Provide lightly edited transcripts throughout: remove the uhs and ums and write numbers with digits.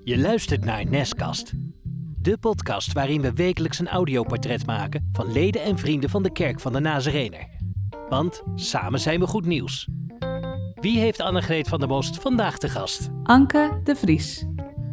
Je luistert naar Neskast. De podcast waarin we wekelijks een audioportret maken van leden en vrienden van de Kerk van de Nazarener. Want samen zijn we goed nieuws. Wie heeft Annegreet van der Most vandaag te gast? Anke de Vries.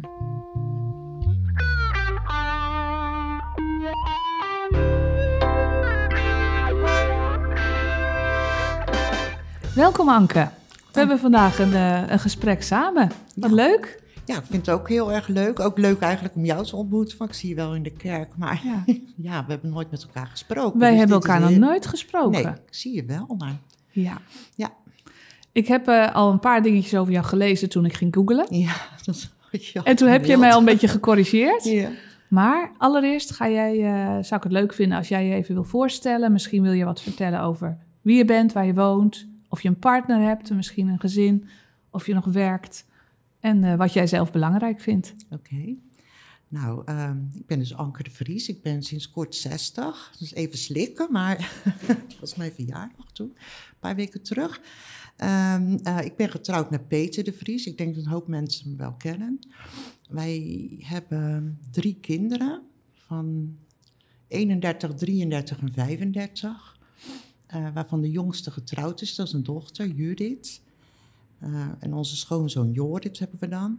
Welkom Anke. We hebben vandaag een gesprek samen. Wat leuk. Ja, ik vind het ook heel erg leuk. Ook leuk eigenlijk om jou te ontmoeten. Want ik zie je wel in de kerk. Maar ja, we hebben nooit met elkaar gesproken. Wij dus hebben elkaar nog nooit gesproken. Nee, ik zie je wel. Maar... Ja. Ja. Ik heb al een paar dingetjes over jou gelezen toen ik ging googlen. Ja, dat is En toen heb je mij al een beetje gecorrigeerd. Ja. Maar allereerst zou ik het leuk vinden als jij je even wil voorstellen. Misschien wil je wat vertellen over wie je bent, waar je woont. Of je een partner hebt, misschien een gezin. Of je nog werkt. En wat jij zelf belangrijk vindt. Oké. Nou, ik ben dus Anke de Vries. Ik ben sinds kort 60. Dus even slikken, maar het was mijn verjaardag toen. Een paar weken terug. Ik ben getrouwd met Peter de Vries. Ik denk dat een hoop mensen hem wel kennen. Wij hebben 3 kinderen van 31, 33 en 35. Waarvan de jongste getrouwd is. Dat is een dochter, Judith. En onze schoonzoon Jorrit hebben we dan.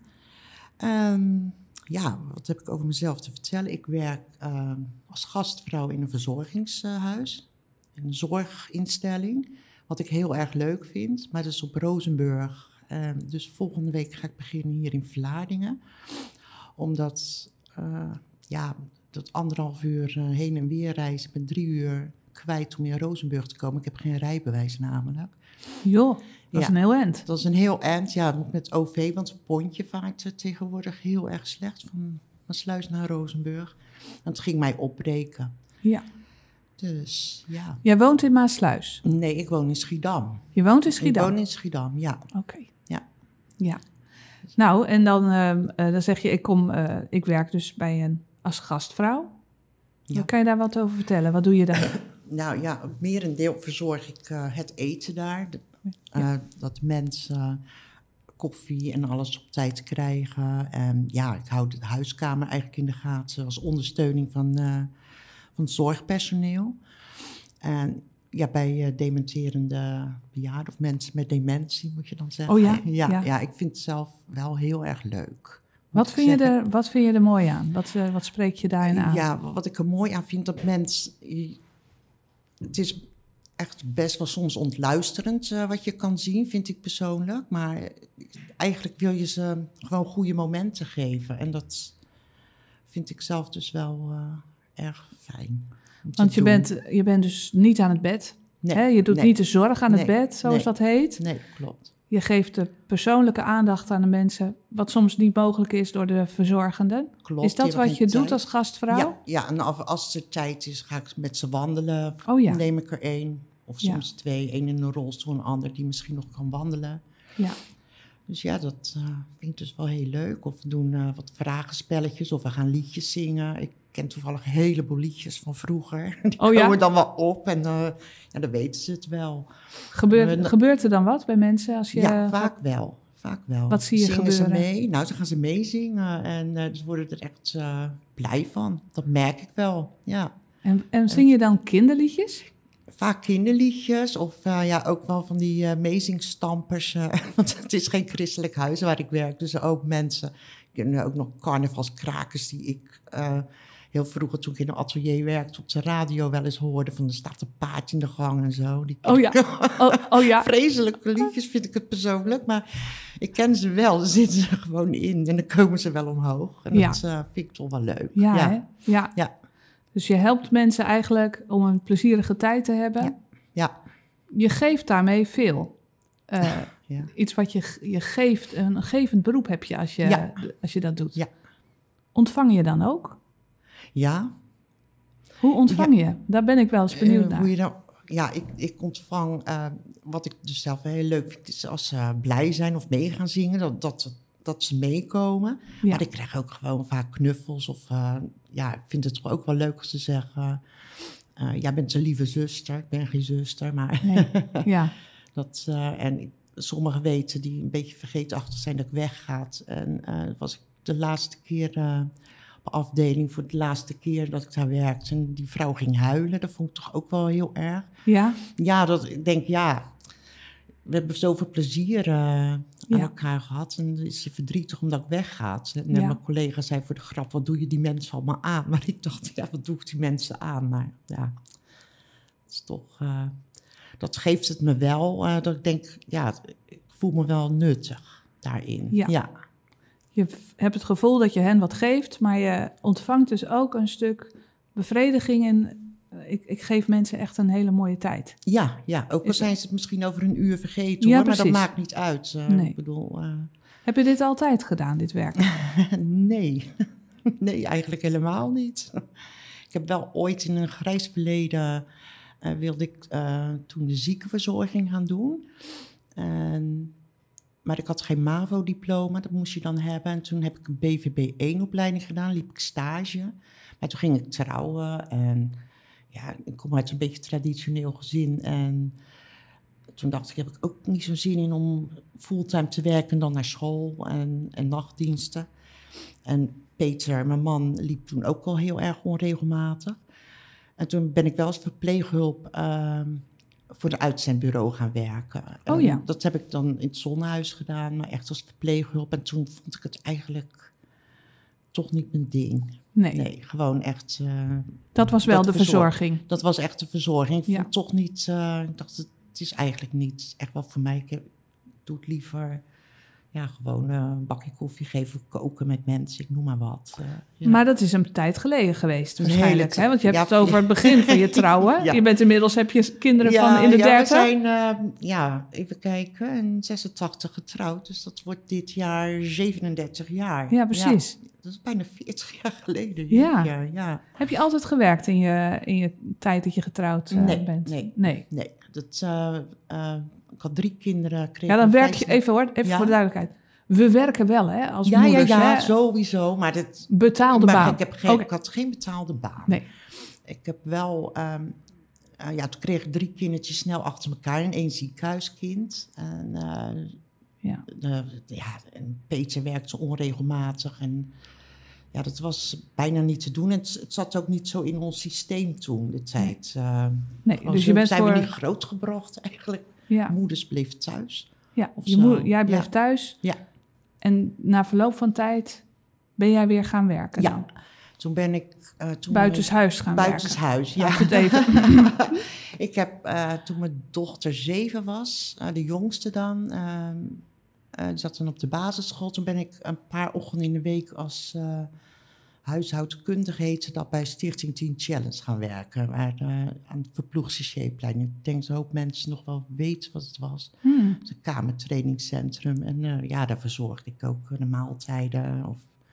Wat heb ik over mezelf te vertellen? Ik werk als gastvrouw in een verzorgingshuis. Een zorginstelling. Wat ik heel erg leuk vind. Maar dat is op Rozenburg. Dus volgende week ga ik beginnen hier in Vlaardingen. Omdat, dat 1,5 uur heen en weer reizen. Ik ben 3 uur kwijt om in Rozenburg te komen. Ik heb geen rijbewijs namelijk. Joh, dat is een heel eind. Dat is een heel eind, ja, met OV, want het pontje vaart tegenwoordig heel erg slecht van Sluis naar Rozenburg. En het ging mij opbreken. Ja. Dus, ja. Jij woont in Maassluis? Nee, ik woon in Schiedam. Je woont in Schiedam? Ik woon in Schiedam, ja. Oké. Ja. Nou, en dan zeg je, ik werk dus als gastvrouw. Ja. Kan je daar wat over vertellen? Wat doe je daar? Nou ja, op merendeel verzorg ik het eten daar. Dat mensen koffie en alles op tijd krijgen. En ja, ik hou de huiskamer eigenlijk in de gaten als ondersteuning van het zorgpersoneel. En ja, bij dementerende bejaarden of mensen met dementie, moet je dan zeggen. Oh ja? Ja, ik vind het zelf wel heel erg leuk. Wat vind je er mooi aan? Wat spreek je daarin aan? Ja, wat ik er mooi aan vind, dat mensen... Het is echt best wel soms ontluisterend wat je kan zien, vind ik persoonlijk. Maar eigenlijk wil je ze gewoon goede momenten geven. En dat vind ik zelf dus wel erg fijn. Want je bent dus niet aan het bed. Nee, hè? Je doet niet de zorg aan het bed, zoals dat heet. Nee, klopt. Je geeft de persoonlijke aandacht aan de mensen, wat soms niet mogelijk is door de verzorgenden. Klopt. Is dat wat je doet als gastvrouw? Ja, en als er tijd is, ga ik met ze wandelen. Oh ja. Neem ik er 1 of soms 2. 1 in een rolstoel, een ander die misschien nog kan wandelen. Ja. Dus ja, dat vind ik dus wel heel leuk. Of we doen wat vragenspelletjes of we gaan liedjes zingen. Ik ken toevallig een heleboel liedjes van vroeger. Die komen dan wel op en dan weten ze het wel. Gebeurt er dan wat bij mensen? Als je ja, vaak wel. Wat zie je Zingen gebeuren? Ze mee? Nou, ze gaan ze meezingen en ze worden er echt blij van. Dat merk ik wel, ja. En zing je dan kinderliedjes? Vaak kinderliedjes of ook wel van die amazingstampers. Want het is geen christelijk huis waar ik werk. Dus ook mensen, ik ken ook nog carnavalskrakers die ik heel vroeger toen ik in een atelier werkte op de radio wel eens hoorde. Van er staat een paard in de gang en zo. Ja. Vreselijke liedjes vind ik het persoonlijk. Maar ik ken ze wel, daar zitten ze gewoon in en dan komen ze wel omhoog. En dat vind ik toch wel leuk. Ja. Dus je helpt mensen eigenlijk om een plezierige tijd te hebben. Ja. Je geeft daarmee veel. Iets wat je geeft, een gevend beroep heb je als je dat doet. Ja. Ontvang je dan ook? Ja. Hoe ontvang je? Daar ben ik wel eens benieuwd naar. Ik ontvang wat ik dus zelf heel leuk vind, is als ze blij zijn of mee gaan zingen, dat ze meekomen. Ja. Maar ik krijg ook gewoon vaak knuffels of ik vind het toch ook wel leuk als ze zeggen, jij bent een lieve zuster. Ik ben geen zuster, maar sommigen weten die een beetje vergeetachtig zijn dat ik wegga. En was ik de laatste keer op afdeling, voor de laatste keer dat ik daar werkte. En die vrouw ging huilen, dat vond ik toch ook wel heel erg. Ja? Ja, ik denk, we hebben zoveel plezier aan elkaar gehad. En dan is ze verdrietig omdat ik wegga. En mijn collega zei voor de grap, wat doe je die mensen allemaal aan? Maar ik dacht, wat doe ik die mensen aan? Maar ja, het is toch... dat geeft het me wel, dat ik denk, ik voel me wel nuttig daarin. Ja. Je hebt het gevoel dat je hen wat geeft, maar je ontvangt dus ook een stuk bevrediging en ik geef mensen echt een hele mooie tijd. Ja, ook al zijn ze het misschien over een uur vergeten, Ja, hoor, precies. maar dat maakt niet uit. Nee. Ik bedoel... Heb je dit altijd gedaan, dit werk? Nee. Nee, eigenlijk helemaal niet. Ik heb wel ooit in een grijs verleden... wilde ik toen de ziekenverzorging gaan doen. Maar ik had geen MAVO-diploma, dat moest je dan hebben. En toen heb ik een BVB-1-opleiding gedaan, liep ik stage. Maar toen ging ik trouwen en ik kom uit een beetje traditioneel gezin. En toen dacht ik, heb ik ook niet zo'n zin in om fulltime te werken en dan naar school en nachtdiensten. En Peter, mijn man, liep toen ook al heel erg onregelmatig. En toen ben ik wel als verpleeghulp voor een uitzendbureau gaan werken. Oh ja. Dat heb ik dan in het Zonnehuis gedaan, maar echt als verpleeghulp. En toen vond ik het eigenlijk toch niet mijn ding. Nee, gewoon echt... dat was wel de verzorging. Dat was echt de verzorging. Ik vond het toch niet... ik dacht, het is eigenlijk niet echt wel voor mij. Ik doe het liever... gewoon een bakje koffie geven, koken met mensen, ik noem maar wat. Maar dat is een tijd geleden geweest waarschijnlijk, hè? Want je hebt het over het begin van je trouwen. Ja. Je bent inmiddels, heb je kinderen van in de 30? We zijn, even kijken, in 86 getrouwd. Dus dat wordt dit jaar 37 jaar. Ja, precies. Ja, dat is bijna 40 jaar geleden. Ja. Heb je altijd gewerkt in je tijd dat je getrouwd bent? Nee. Ik had 3 kinderen. Ja, dan werk je... Even voor de duidelijkheid. We werken wel, hè, als moeders. Ja, hè? sowieso. Maar betaalde baan. Ik had geen betaalde baan. Nee. Ik heb wel... toen kreeg ik 3 kindertjes snel achter elkaar en 1 ziekenhuiskind. En Peter werkte onregelmatig en... Ja, dat was bijna niet te doen. En het zat ook niet zo in ons systeem toen, de tijd. Dus je bent zijn we niet grootgebracht eigenlijk. Ja. Moeders bleef thuis. Ja, jij bleef thuis. Ja. En na verloop van tijd ben jij weer gaan werken dan? Toen ben ik... buitenshuis gaan buitenshuis, werken. Buitenshuis, Ik heb toen mijn dochter 7 was, de jongste dan... die zat dan op de basisschool. Toen ben ik een paar ochtenden in de week als huishoudkundige heette dat bij Stichting Teen Challenge gaan werken. Aan het Verploegse Scheeplein. Ik denk dat een hoop mensen nog wel weten wat het was. Het is een kamertrainingscentrum. En daar verzorgde ik ook de maaltijden.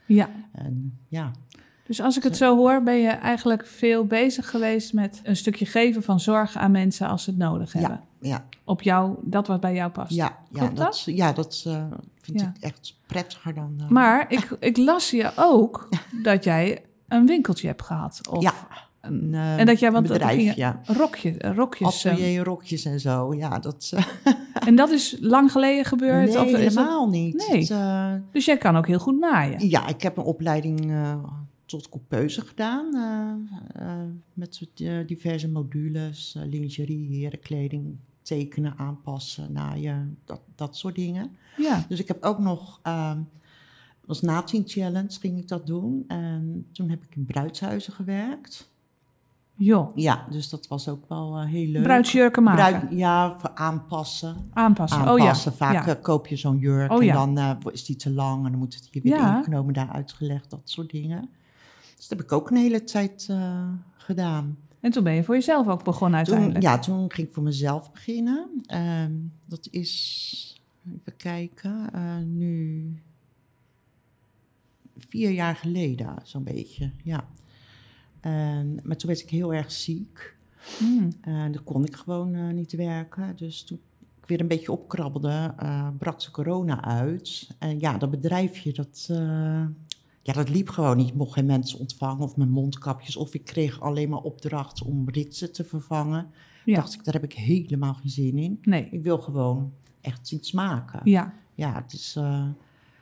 Dus als ik het zo hoor, ben je eigenlijk veel bezig geweest met een stukje geven van zorg aan mensen als ze het nodig hebben. Ja. Op dat wat bij jou past. Dat vind ik echt prettiger dan... Maar ik las je ook dat jij een winkeltje hebt gehad. En dat jij bedrijf, rokjes. Rokjes en zo, dat... En dat is lang geleden gebeurd? Nee, helemaal niet. Nee. Dus jij kan ook heel goed naaien? Ja, ik heb een opleiding... tot coupeuse gedaan, met diverse modules, lingerie, herenkleding, tekenen, aanpassen, naaien, dat soort dingen. Ja. Dus ik heb ook nog, was na Teen Challenge ging ik dat doen. En toen heb ik in bruidshuizen gewerkt. Jo. Ja, dus dat was ook wel heel leuk. Bruidsjurken maken? Voor aanpassen. Aanpassen. Vaak koop je zo'n jurk en dan is die te lang en dan moet het hier weer ingenomen, daar uitgelegd, dat soort dingen. Dus dat heb ik ook een hele tijd gedaan. En toen ben je voor jezelf ook begonnen uiteindelijk? Toen ging ik voor mezelf beginnen. Dat is, even kijken, nu 4 jaar geleden zo'n beetje, maar toen werd ik heel erg ziek. Dan kon ik gewoon niet werken. Dus toen ik weer een beetje opkrabbelde, brak de corona uit. En dat bedrijfje, dat liep gewoon niet. Ik mocht geen mensen ontvangen of mijn mondkapjes. Of ik kreeg alleen maar opdracht om ritsen te vervangen. Dacht ik, daar heb ik helemaal geen zin in. Nee. Ik wil gewoon echt iets maken. Ja. Ja, het is...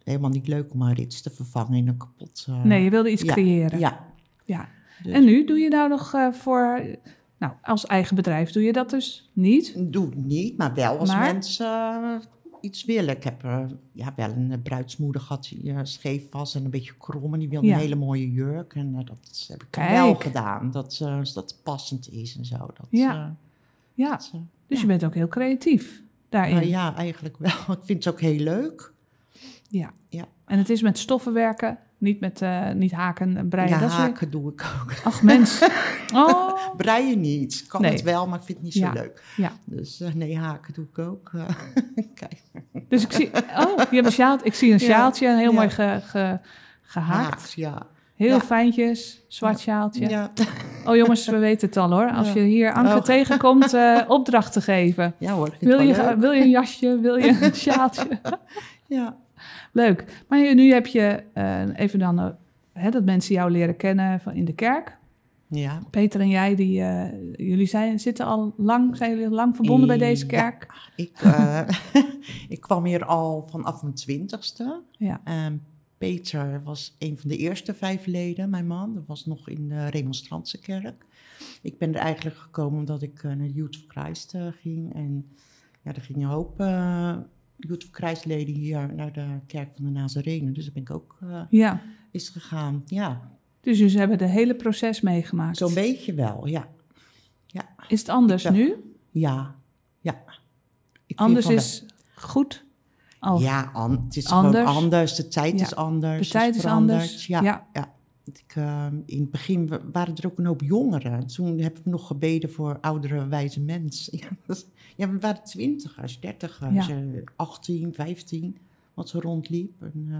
helemaal niet leuk om een rits te vervangen in een kapot... Nee, je wilde iets creëren. Ja. Dus. En nu doe je nou nog als eigen bedrijf doe je dat dus niet? Doe het niet, maar wel als mensen iets willen. Ik heb wel een bruidsmoeder gehad die scheef was en een beetje krom. En die wilde een hele mooie jurk. En dat heb ik wel gedaan. Dat het passend is en zo. Dus je bent ook heel creatief daarin. Ja, eigenlijk wel. Ik vind het ook heel leuk. Ja. En het is met stoffen werken, niet haken en breien. Ja, haken doe ik ook. Ach, mens. Oh. Breien niet. Ik kan het wel, maar ik vind het niet zo leuk. Ja. Dus haken doe ik ook. Kijk. Dus ik zie... Oh, je hebt een sjaaltje. Ik zie een sjaaltje, een heel mooi gehaakt. Ja. Heel fijntjes, zwart sjaaltje. Ja. Oh jongens, we weten het al hoor. Als je hier Anke tegenkomt, opdrachten geven. Ja hoor, wil je een jasje, wil je een sjaaltje? Ja. Leuk. Maar nu heb je even dan dat mensen jou leren kennen in de kerk. Ja. Peter en jij, jullie zijn jullie lang verbonden bij deze kerk? Ja, ik kwam hier al vanaf mijn 20ste. Ja. Peter was een van de eerste 5 leden, mijn man. Dat was nog in de Remonstrantse kerk. Ik ben er eigenlijk gekomen omdat ik naar Youth of Christ ging. En er gingen een hoop Youth of Christ leden hier naar de kerk van de Nazarenen. Dus daar ben ik ook eens gegaan, ja. Dus jullie hebben het hele proces meegemaakt? Zo'n beetje wel, ja. Is het anders nu? Ja. Anders is goed? Ja, het is gewoon anders. De tijd is anders. De tijd is anders. Ja. In het begin waren er ook een hoop jongeren. Toen heb ik nog gebeden voor oudere, wijze mensen. We waren 20ers, 30ers, 18, 15, wat zo rondliep.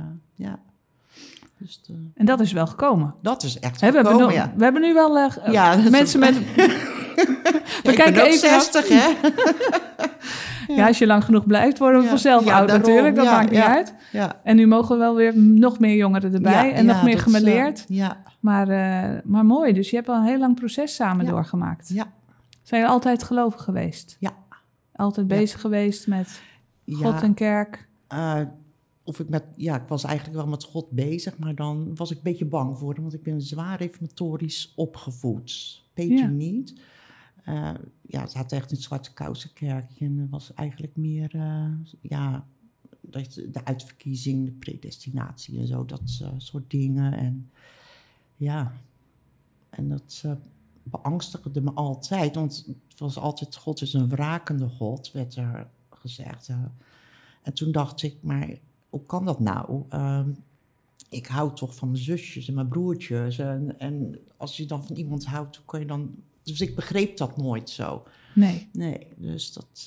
En dat is wel gekomen? Dat is echt gekomen, we hebben nu wel mensen met... We kijken even 60, hè? Ja, als je lang genoeg blijft, worden we vanzelf oud natuurlijk. Dat maakt niet uit. Ja. En nu mogen we wel weer nog meer jongeren erbij en nog meer gemêleerd. Maar mooi, dus je hebt al een heel lang proces samen doorgemaakt. Ja. Zijn je altijd gelovig geweest? Ja. Altijd bezig geweest met God en kerk? Ik was eigenlijk wel met God bezig, maar dan was ik een beetje bang voor hem, want ik ben zwaar reformatorisch opgevoed. Peter niet. Het had echt een zwarte kousenkerkje en er was eigenlijk meer, de uitverkiezing, de predestinatie en zo, dat soort dingen. En dat beangstigde me altijd, want het was altijd, God is een wrakende God, werd er gezegd. En toen dacht ik, maar hoe kan dat nou? Ik hou toch van mijn zusjes en mijn broertjes en als je dan van iemand houdt, hoe kan je dan... Dus ik begreep dat nooit zo. Nee, dus dat...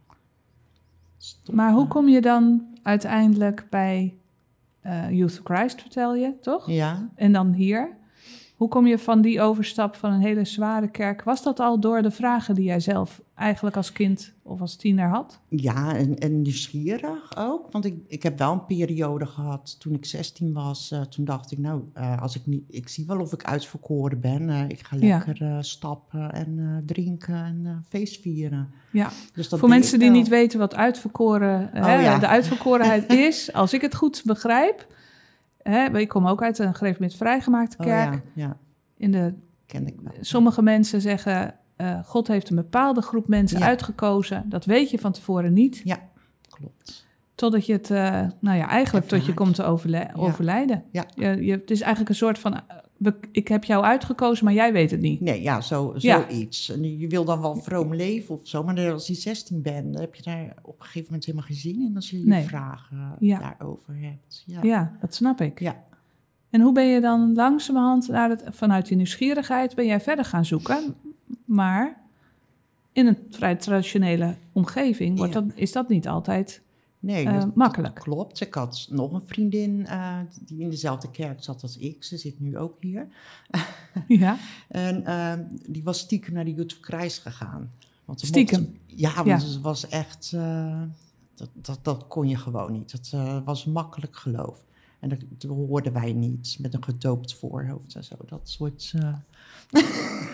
maar hoe kom je dan uiteindelijk bij Youth of Christ, vertel je, toch? Ja. En dan hier. Hoe kom je van die overstap van een hele zware kerk? Was dat al door de vragen die jij zelf eigenlijk als kind of als tiener had? Ja, en nieuwsgierig ook. Want ik heb wel een periode gehad toen ik 16 was. Toen dacht ik, ik zie wel of ik uitverkoren ben. Ik ga lekker stappen en drinken en feest vieren. Ja, dus voor mensen die niet weten wat uitverkoren, de uitverkorenheid is, als ik het goed begrijp... ik kom ook uit een gereformeerd vrijgemaakte kerk. Ken ik wel. Sommige mensen zeggen, God heeft een bepaalde groep mensen uitgekozen. Dat weet je van tevoren niet. Ja, klopt. Totdat je het, eigenlijk tot je komt te overlijden. Ja. Het is eigenlijk een soort van, ik heb jou uitgekozen, maar jij weet het niet. Nee, zoiets. En je wil dan wel vroom leven of zo, maar als je 16 bent, dan heb je daar op een gegeven moment helemaal geen zin in als je je vragen daarover hebt. Ja, dat snap ik. Ja. En hoe ben je dan langzamerhand vanuit je nieuwsgierigheid ben jij verder gaan zoeken? Maar in een vrij traditionele omgeving is dat niet altijd makkelijk. Dat klopt. Ik had nog een vriendin die in dezelfde kerk zat als ik. Ze zit nu ook hier. Ja. En die was stiekem naar de Youth of Christ gegaan. Want stiekem? Want het was echt... Dat kon je gewoon niet. Het was makkelijk geloof. En dat hoorden wij niet met een gedoopt voorhoofd en zo. Dat soort...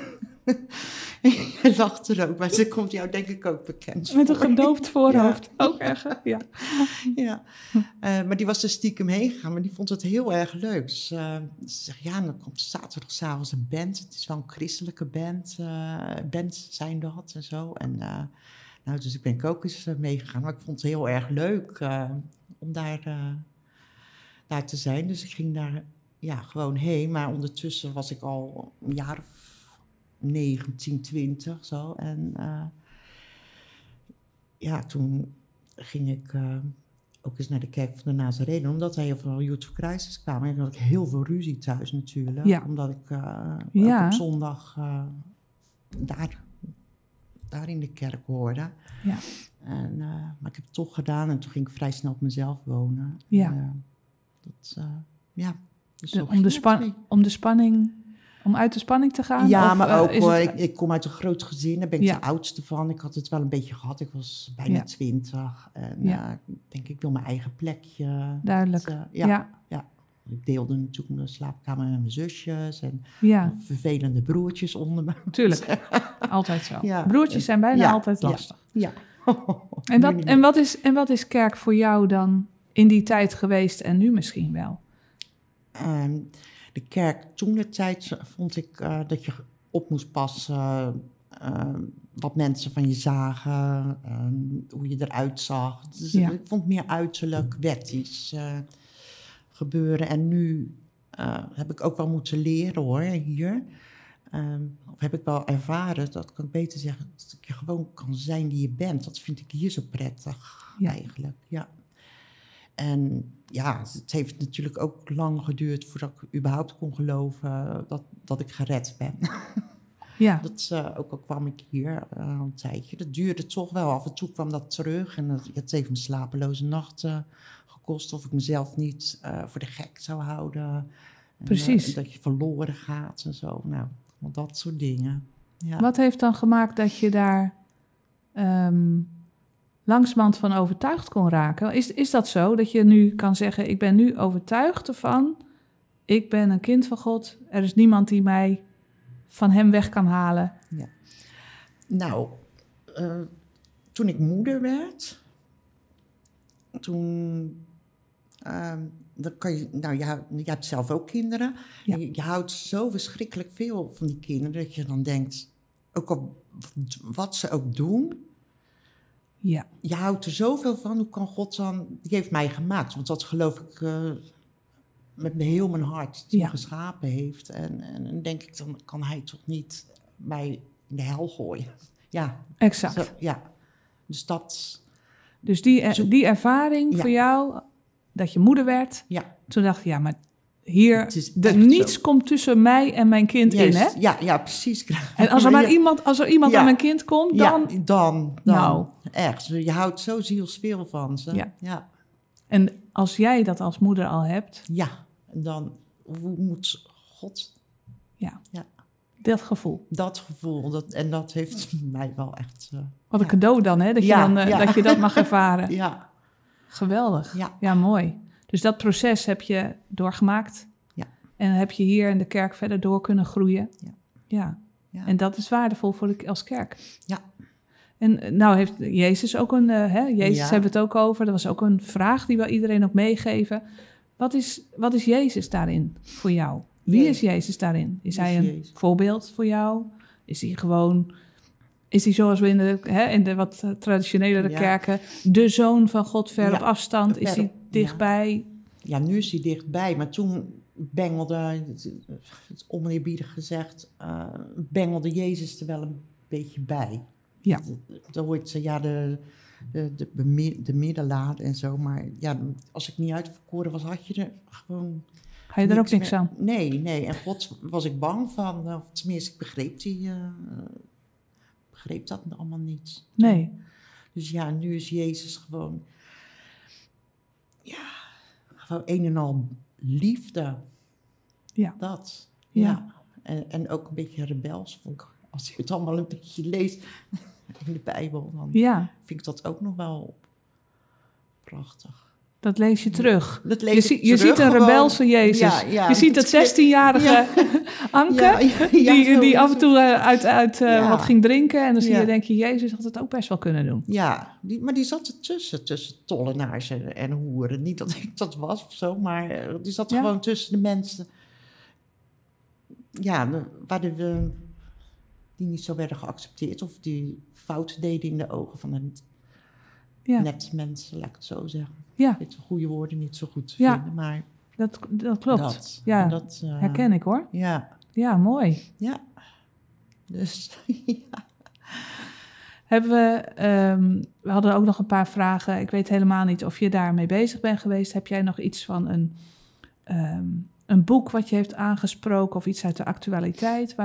Hij lacht er ook, maar ze komt jou denk ik ook bekend Met een voor. gedoofd voorhoofd. Ook erg, ja. Ja, maar die was er stiekem heen gegaan, maar die vond het heel erg leuk. Dus ze zegt, ja, dan komt zaterdagavond een band. Het is wel een christelijke band. Bands zijn dat en zo. En nou, dus ik ben ook eens meegegaan. Maar ik vond het heel erg leuk om daar te zijn. Dus ik ging daar gewoon heen. Maar ondertussen was ik al een jaar of 19, 20 zo. En toen ging ik ook eens naar de kerk van de Nazarene. Omdat er heel veel Youth for Crisis kwamen. En had ik heel veel ruzie thuis natuurlijk. Ja. Omdat ik Ja. ook op zondag daar in de kerk hoorde. Ja. Maar ik heb het toch gedaan. En toen ging ik vrij snel op mezelf wonen. Ja. En, dus zo Om ging het. om uit de spanning te gaan? Ja, Of, maar ook is hoor, het- ik kom uit een groot gezin, daar ben ik Ja. de oudste van. Ik had het wel een beetje gehad, ik was bijna Ja. 20. En Ja. ik denk, ik wil mijn eigen plekje. Duidelijk. Dat, Ja. Ik deelde natuurlijk mijn slaapkamer met mijn zusjes en Ja, vervelende broertjes onder me. tuurlijk. Altijd zo. Ja. Broertjes zijn bijna Ja. altijd Ja. lastig. Ja. En wat is kerk voor jou dan in die tijd geweest en nu misschien wel? De kerk toen de tijd vond ik dat je op moest passen. Wat mensen van je zagen, hoe je eruit zag. Dus Ja. ik vond meer uiterlijk, wettisch gebeuren. En nu heb ik ook wel moeten leren hoor, hier. Of heb ik wel ervaren, dat kan ik beter zeggen, dat je gewoon kan zijn die je bent. Dat vind ik hier zo prettig eigenlijk, ja. En ja, het heeft natuurlijk ook lang geduurd voordat ik überhaupt kon geloven dat ik gered ben. Ja, Ook al kwam ik hier een tijdje. Dat duurde toch wel. Af en toe kwam dat terug. En het heeft me slapeloze nachten gekost. Of ik mezelf niet voor de gek zou houden. En, Precies. dat je verloren gaat en zo. Nou, dat soort dingen. Ja. Wat heeft dan gemaakt dat je daar langzamerhand van overtuigd kon raken? Is dat zo, dat je nu kan zeggen, ik ben nu overtuigd ervan, ik ben een kind van God, er is niemand die mij van hem weg kan halen? Ja. Nou, toen ik moeder werd, dan kan je, nou, je hebt zelf ook kinderen. Ja. Je houdt zo verschrikkelijk veel van die kinderen dat je dan denkt, ook al wat ze ook doen, Ja, je houdt er zoveel van. Hoe kan God dan, die heeft mij gemaakt, want dat geloof ik met heel mijn hart, die me geschapen heeft. En dan denk ik, dan kan hij toch niet mij in de hel gooien. Ja, exact. zo, ja. Dus dat, Dus die ervaring voor jou, dat je moeder werd, ja. toen dacht je, ja, maar hier, Het is echt niets zo. komt tussen mij en mijn kind in, hè? Ja, precies. En als er maar iemand Ja. aan mijn kind komt, dan... Ja, dan. Nou. Echt. Je houdt zo zielsveel van ze. Ja. Ja. En als jij dat als moeder al hebt, Ja. En dan, hoe moet God... ja, Ja. dat gevoel. Dat gevoel, dat heeft mij wel echt... Wat een cadeau dan, hè? Dat, Ja, je, dan, ja. dat je dat mag ervaren. Ja. Geweldig. Ja. Ja, mooi. Dus dat proces heb je doorgemaakt. Ja. En heb je hier in de kerk verder door kunnen groeien. Ja. Ja. Ja. En dat is waardevol als kerk. Ja. En nou heeft Jezus ook een... Jezus Ja. hebben we het ook over. Dat was ook een vraag die we iedereen ook meegeven. Wat is Jezus daarin voor jou? Wie is Jezus daarin? Is hij een Jezus? voorbeeld voor jou? Is hij gewoon... Is hij zoals we in de wat traditionelere Ja. kerken... de zoon van God ver Ja, op afstand? Is ver hij op, dichtbij? Ja, nu is hij dichtbij, maar toen bengelde, het is oneerbiedig gezegd, bengelde Jezus er wel een beetje bij. Ja. Dan hoort ze, ja, de middelaar en zo, maar ja, als ik niet uitverkoren was, had je er gewoon... Ga je er ook niks meer- aan? Nee, en God was ik bang van, of tenminste, ik begreep dat allemaal niet. Nee. Dus ja, nu is Jezus gewoon, ja, gewoon een en al liefde. Ja. Dat, Ja. ja. En ook een beetje rebels. Vond ik, als je het allemaal een beetje leest in de Bijbel, dan Ja. vind ik dat ook nog wel prachtig. Dat lees je terug. Dat lees ik je terug, ziet een gewoon. rebelse Jezus. Ja, je ziet dat 16-jarige Anke, die af en toe uit wat ging drinken. En dan denk je, Jezus had het ook best wel kunnen doen. Ja, maar die zat ertussen, tussen tollenaars en hoeren. Niet dat ik dat was of zo, maar die zat gewoon tussen de mensen. Ja, die niet zo werden geaccepteerd of die fouten deden in de ogen van de nette mensen, laat ik het zo zeggen. Ja. Ik weet de goede woorden niet zo goed vinden, maar... Dat klopt. Dat herken ik hoor. Ja. Ja, mooi. Ja. Dus, We hadden ook nog een paar vragen. Ik weet helemaal niet of je daarmee bezig bent geweest. Heb jij nog iets van een boek wat je heeft aangesproken of iets uit de actualiteit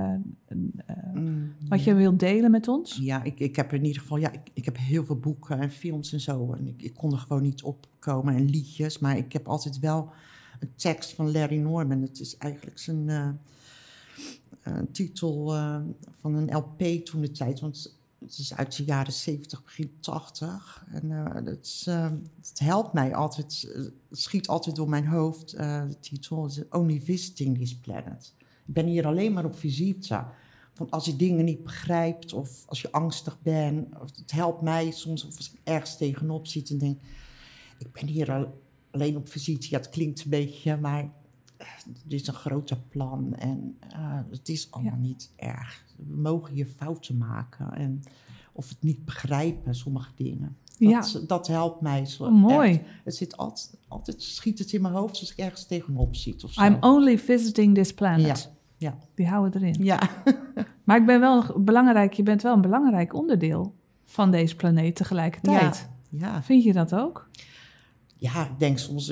wat je wilt delen met ons? Ja, ik heb in ieder geval, ik heb heel veel boeken en films en zo. En ik kon er gewoon niet opkomen en liedjes. Maar ik heb altijd wel een tekst van Larry Norman. Het is eigenlijk zijn titel van een LP toen de tijd. Want het is uit de jaren 70, begin 80. En het helpt mij altijd. Het schiet altijd door mijn hoofd. De titel is Only Visiting This Planet. Ik ben hier alleen maar op visite. Want als je dingen niet begrijpt of als je angstig bent. Het helpt mij soms of als ik ergens tegenop zit en denk... Ik ben hier alleen op visite. Ja, het klinkt een beetje, maar... Dit is een groter plan en het is allemaal niet erg. We mogen hier fouten maken of het niet begrijpen, sommige dingen. Dat helpt mij. Mooi. Echt. Het zit altijd schiet het in mijn hoofd als ik ergens tegenop zit. Of zo. I'm only visiting this planet. Ja. Die houden erin. Ja. Maar je bent wel een belangrijk onderdeel van deze planeet tegelijkertijd. Ja. Vind je dat ook? Ja, ik denk soms...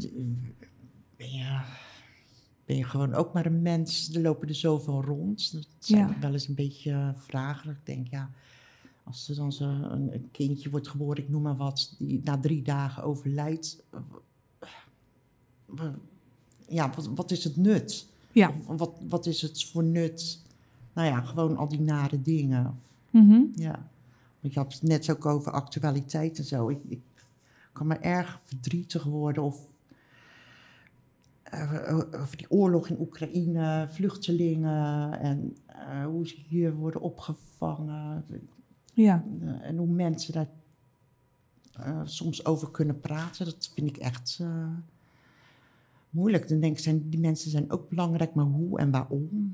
Ben je gewoon ook maar een mens, er lopen er zoveel rond. Dat zijn wel eens een beetje vragen. Ik denk, als er dan een kindje wordt geboren, ik noem maar wat, die na 3 dagen overlijdt. Wat is het nut? Ja. Wat is het voor nut? Nou ja, gewoon al die nare dingen. Mm-hmm. Ja. Want je had het net ook over actualiteit en zo. Ik kan me erg verdrietig worden of... over die oorlog in Oekraïne, vluchtelingen en hoe ze hier worden opgevangen. Ja. En hoe mensen daar soms over kunnen praten, dat vind ik echt moeilijk. Dan denk ik, die mensen zijn ook belangrijk, maar hoe en waarom?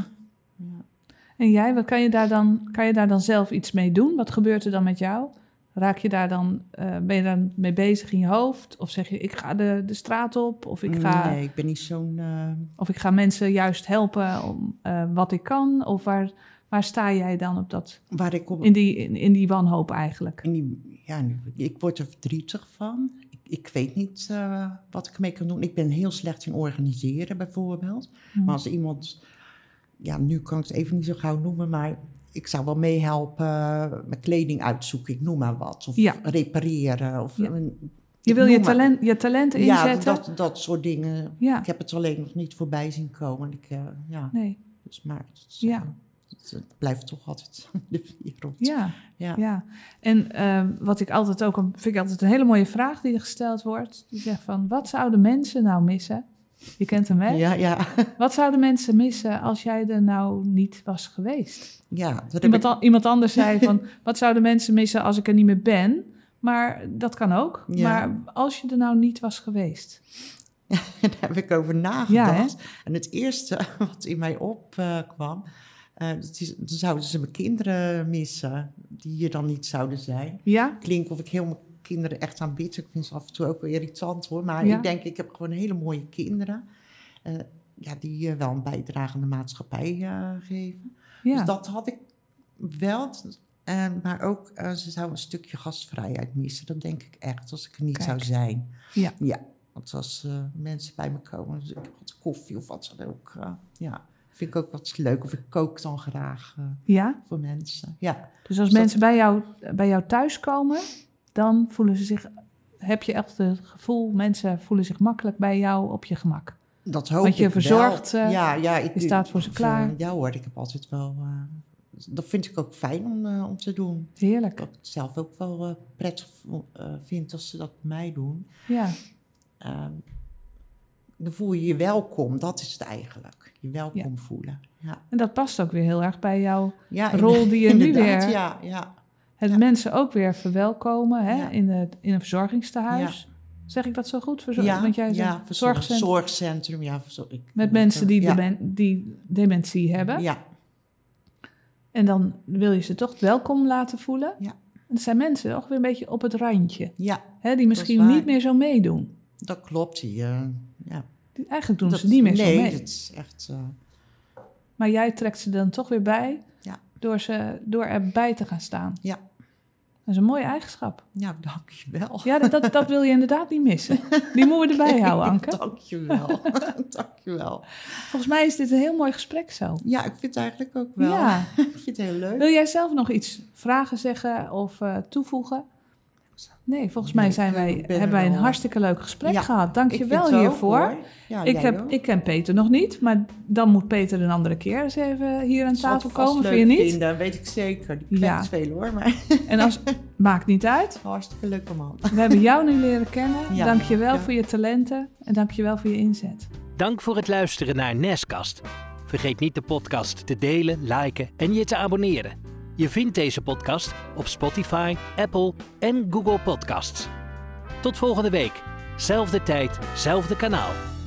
En jij, wat kan je daar dan zelf iets mee doen? Wat gebeurt er dan met jou? Raak je daar dan, ben je dan mee bezig in je hoofd? Of zeg je, ik ga de straat op? Of ik ga... Nee, ik ben niet zo'n... Of ik ga mensen juist helpen om wat ik kan? Of waar sta jij dan op dat... Waar ik op... In die wanhoop eigenlijk? Ik word er verdrietig van. Ik weet niet wat ik mee kan doen. Ik ben heel slecht in organiseren bijvoorbeeld. Maar als iemand... Ja, nu kan ik het even niet zo gauw noemen, maar... Ik zou wel meehelpen, mijn kleding uitzoeken, ik noem maar wat. Of repareren. Of, je wil je talenten inzetten? Ja, dat soort dingen. Ja. Ik heb het alleen nog niet voorbij zien komen. Nee. Dus, maar het blijft toch altijd de wereld. Ja. En wat ik altijd ook... vind ik altijd een hele mooie vraag die er gesteld wordt. Die zegt van, wat zouden mensen nou missen? Je kent hem, hè? Ja. Wat zouden mensen missen als jij er nou niet was geweest? Ja, iemand anders zei van... wat zouden mensen missen als ik er niet meer ben? Maar dat kan ook. Ja. Maar als je er nou niet was geweest... Daar heb ik over nagedacht. En het eerste wat in mij opkwam... dan zouden ze mijn kinderen missen... die hier dan niet zouden zijn. Ja? Klinkt of ik heel mijn kinderen echt aanbid. Ik vind ze af en toe ook wel irritant hoor. Maar ik denk, ik heb gewoon hele mooie kinderen... die wel een bijdrage aan de maatschappij geven. Ja. Dus dat had ik wel... maar ook, ze zou een stukje gastvrijheid missen. Dat denk ik echt, als ik er niet zou zijn. Ja. Want als mensen bij me komen, dus wat koffie of wat dan ook. Vind ik ook wat leuk. Of ik kook dan graag voor mensen. Ja. Dus als mensen bij jou thuiskomen, dan voelen ze zich... Heb je echt het gevoel, mensen voelen zich makkelijk bij jou op je gemak? Dat hoop ik. Want je verzorgt wel. je staat voor ze klaar. Ja hoor, ik heb altijd wel... dat vind ik ook fijn om te doen. Heerlijk. Dat ik het zelf ook wel prettig vind als ze dat bij mij doen. Ja. Dan voel je je welkom, dat is het eigenlijk. Je welkom voelen. Ja. En dat past ook weer heel erg bij jouw Ja, rol die je nu weer... Ja. Het mensen ook weer verwelkomen hè, Ja. in een verzorgingstehuis. Ja. Zeg ik dat zo goed? Want jij zegt zorgcentrum. Ja, met mensen die dementie hebben. Ja. En dan wil je ze toch welkom laten voelen. Ja. En dat zijn mensen toch weer een beetje op het randje. Ja. Hè, die misschien niet meer zo meedoen. Dat klopt. Ja. Eigenlijk doen ze niet meer zo mee. Nee, dat is echt... Maar jij trekt ze dan toch weer bij door erbij te gaan staan. Ja. Dat is een mooie eigenschap. Ja, dankjewel. Ja, dat wil je inderdaad niet missen. Die moeten we erbij houden, Anke. Dankjewel. Dankjewel. Volgens mij is dit een heel mooi gesprek zo. Ja, ik vind het eigenlijk ook wel. Ja. Ik vind het heel leuk. Wil jij zelf nog iets vragen zeggen of toevoegen? Nee, volgens mij hebben wij een hartstikke leuk gesprek gehad. Dank je wel hiervoor. Ja, ik ken Peter nog niet, maar dan moet Peter een andere keer eens even hier aan tafel komen, vind je niet? Dat weet ik zeker. Die kent veel hoor. Maar... En maakt niet uit. Hartstikke leuke man. We hebben jou nu leren kennen. Ja. Dank je wel voor je talenten en dank je wel voor je inzet. Dank voor het luisteren naar Neskast. Vergeet niet de podcast te delen, liken en je te abonneren. Je vindt deze podcast op Spotify, Apple en Google Podcasts. Tot volgende week. Zelfde tijd, zelfde kanaal.